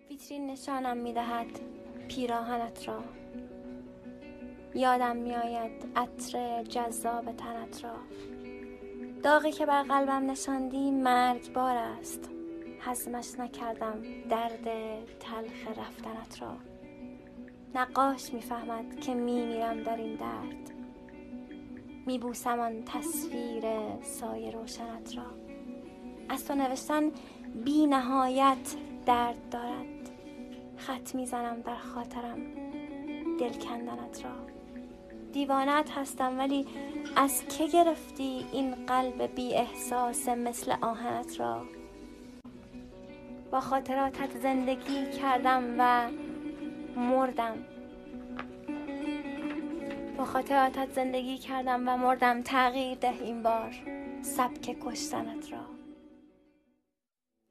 ویترین نشانم می‌دهد پیراهنت را، یادم می‌آید عطر جذاب تنت را. داغی که بر قلبم نشاندی مرگبار است، هضمش نکردم درد تلخ رفتنت را. نقاش می‌فهمد که می‌میرم در این درد، می‌بوسم آن تصویر سایه روشنت را. از تو نوشتن بی نهایت درد دارد، خط میزنم در خاطرم دل کندنت را. دیوانت هستم ولی از که گرفتی این قلب بی احساس مثل آهنت را؟ با خاطراتت زندگی کردم و مردم. تغییر ده این بار سبک کشتنت را.